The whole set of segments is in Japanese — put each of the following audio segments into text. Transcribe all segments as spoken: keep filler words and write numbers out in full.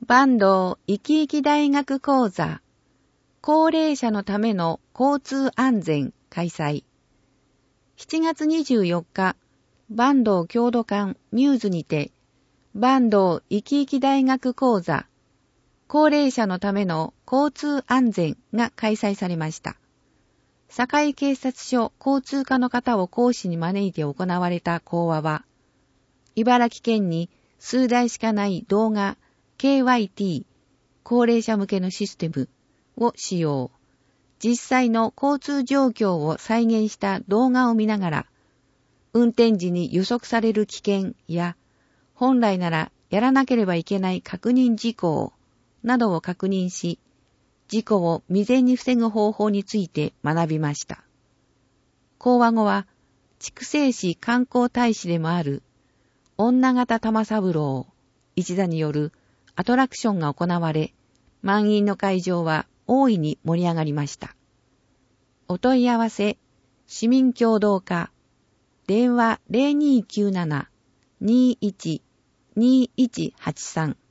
坂東いきいき大学講座、高齢者のための交通安全開催。しちがつにじゅうよっか、坂東郷土館ミューズにて、坂東いきいき大学講座、高齢者のための交通安全が開催されました。堺警察署交通課の方を講師に招いて行われた講話は、茨城県に数台しかない動画 ケーワイティー 高齢者向けのシステムを使用。実際の交通状況を再現した動画を見ながら、運転時に予測される危険や、本来ならやらなければいけない確認事項などを確認し、事故を未然に防ぐ方法について学びました。講話後は、筑西市観光大使でもある、女形玉三郎一座によるアトラクションが行われ、満員の会場は大いに盛り上がりました。お問い合わせ、市民協働課、電話 ゼロにーきゅうなな にーいち にーいちはちさん。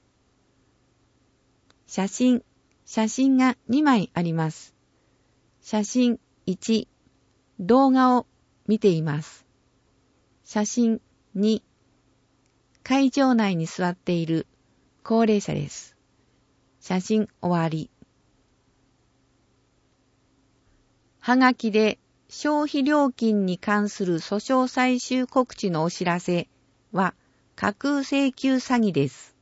写真、写真がにまいあります。写真いち、動画を見ています。写真に、会場内に座っている高齢者です。写真終わり。はがきで消費料金に関する訴訟最終告知のお知らせは架空請求詐欺です。